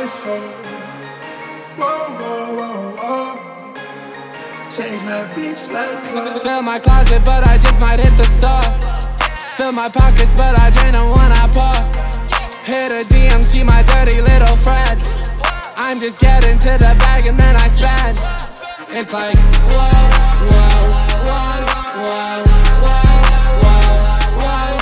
ice on. Whoa, whoa, whoa, whoa. Change my bitch like clothes. Fill my closet, but I just might hit the store. Fill my pockets, but I drain them when I pour. Hit a DM, she my dirty little friend. I'm just getting to the bag and then I spend. It's like, whoa, whoa, whoa, whoa, whoa, whoa, whoa,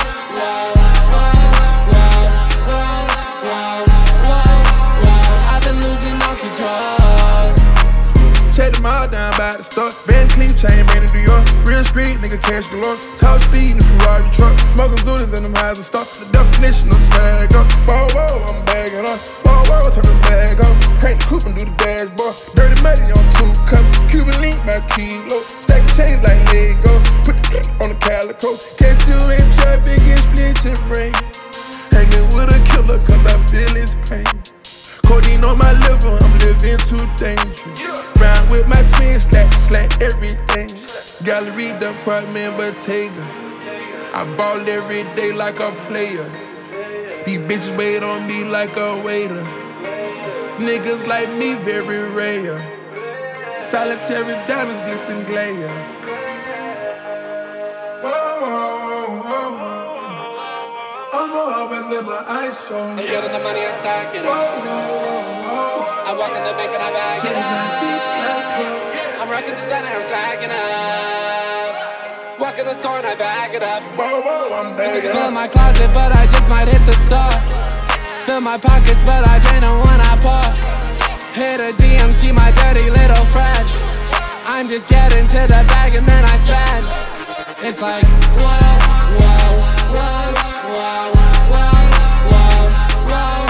whoa, whoa, whoa. I've been losing all control. Check them all down by the store. Van Cleef chain, brand in New York. Real street, nigga cash galore. Top speed in the Ferrari truck. Smoking Zudas in them highs and stuff. The definition of swag up. Whoa, whoa, I'm bagging up. Whoa, whoa, turn this bag up. Crank the coupe and do the dashboard. Dirty money on 2 cups. Cuban link by kilo. Stack the chains like Lego. Put the on the calico. Catch you in traffic and split your brain. Hanging with a killer cause I feel his pain. Codeine on my liver, I'm living too dangerous. Round with my twins, slack everything. Gallery department, Bottega. I ball every day like a player. These bitches wait on me like a waiter. Niggas like me very rare. Solitary diamonds glisten glare. Whoa, whoa, whoa, whoa. I'ma always let my eyes on. I'm getting the money, I stack it Whoa, up. whoa, whoa. I walk in the bank and I bag it Change my bitch up. like clothes. I'm rocking designer, I'm tagging up. Walk in the store and I bag it up. Whoa, whoa, I'm bagging Fill up. my closet, but I just might hit the store. Fill my pockets, but I drain them when I pour. Hit a DM, she my dirty little friend. I'm just getting to the bag and then I spend. It's like, whoa, whoa, whoa, whoa, whoa, whoa, whoa,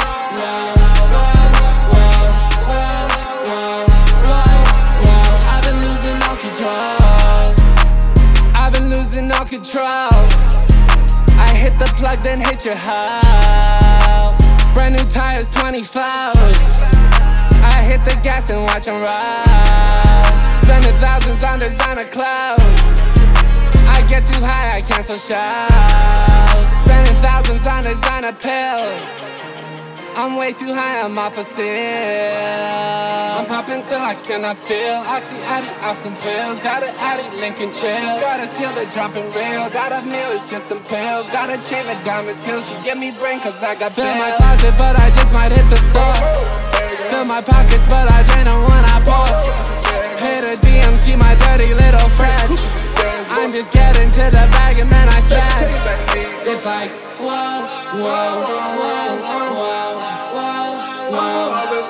whoa, whoa, whoa. I've been losing all control. I've been losing all control. I hit the plug, then hit your hoe. Brand new tires, 24s. I hit the gas and watch them roll. Spending thousands on designer clothes. I get too high, I cancel shows. Spending thousands on designer pills. I'm way too high, I'm off a seal. I'm popping till I cannot feel. Oxy, Addy, off some pills. Got an Addy, Lincoln chill. Got a seal that dropping real. Got a meal, it's just some pills. Got a chain with diamonds till she give me brain cause I got bills. Fill my closet, but I just might hit the store. Fill my pockets, but I drain them when I pour. Hit a DM, she my dirty little friend. I'm just getting to the bag and then I spend. It's like, whoa, whoa, whoa, whoa, whoa, whoa, whoa,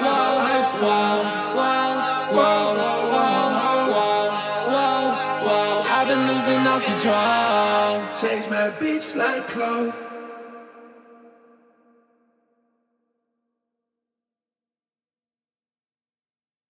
whoa. I've been losing all control. Change my bitch like clothes.